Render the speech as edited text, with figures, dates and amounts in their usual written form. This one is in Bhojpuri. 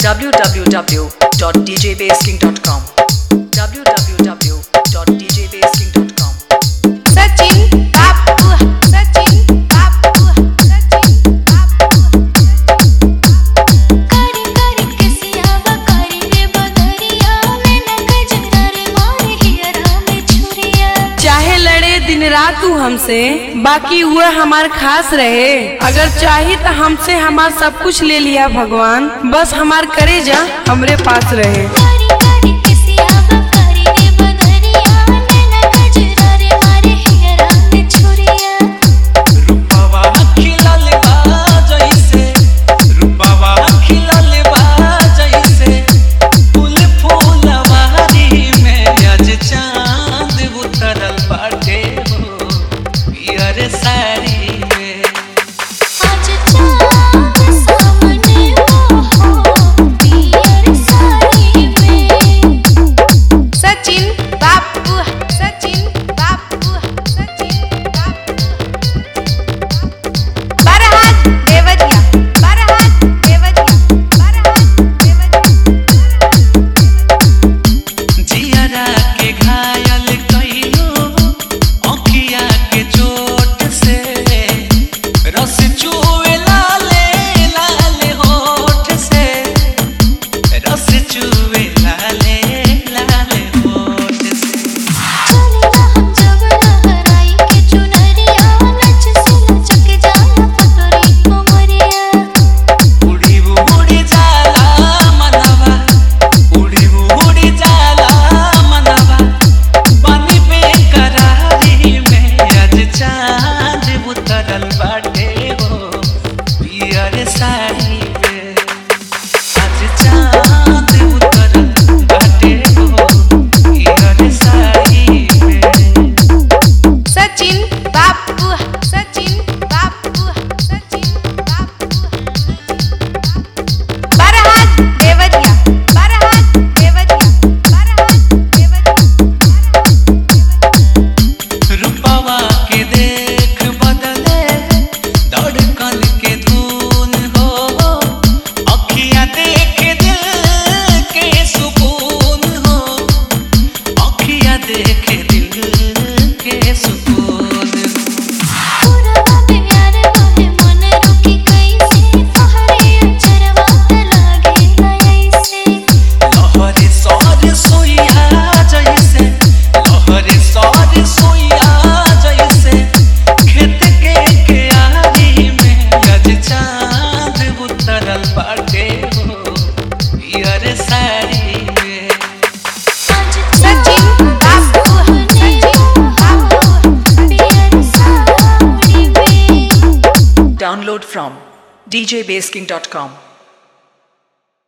www.djbassking.com www.djbassking.com सचिन बापू सचिन बापू सचिन बापू कारी कारी किसियावा कारी रे बदरिया में न गजरा रे मारे हियरा में छुरिया। चाहे लड़े दिन रात तू हमसे बाकी हुआ हमार खास रहे। अगर चाही तो हमसे हमार सब कुछ ले लिया भगवान, बस हमार करेजा हमरे पास रहे। कारी कारी किसियावा कारी रे बदरिया में न गजरा रे मारे हियरा में छुरिया। रूपावा खिलल बा जैसे रूपावा खिलल बा जैसे फूल फूलवारी में आज चांद उतरल बाटे हो पियर साड़ी में। आज चाँद सामने वो हो पियर साड़ी में। सचिन बापू सचिन बापू सचिन बापू बरहात देवरिया बरहात देवरिया बरहात देवरिया। जियरा के घायल कइलो आँखिया के चोट से रस चुए लाले लाले होठ से रस चुए लाले लाले होठ से। चलेला हम जब लहराई के चुनरिया नच से लचक जाला पतरी कोमरिया। उड़ी उड़ी जाला मनवा उड़ी उड़ी जाला मनवा पानी बेकरारी में आज चांद उतरल बाटे हो पियर साड़ी में। आज चांद उतरल बाटे हो पियर साड़ी में। सचिन बापू सचिन बापू सचिन बापू बरहात देवरिया बरहात देवरिया बरहात देवरिया। रूपावा के देख बदले धड़कन के धुन हो अखियाँ देख दिल के सुकून हो अखियाँ देख दिल के सुकून हो। पुरवा प्यार तोहे मन रुकी कैसे तोहरे अचरवा लागे ऐसे। लहरे सौर सोइया जैसे लहरे सौर सोइया जैसे खेत के क्यारी में आज चांद उतरल बाटे हो पियर साड़ी में। आज सचिन बापू सचिन बापू पियर साड़ी में। Download from djbassking.com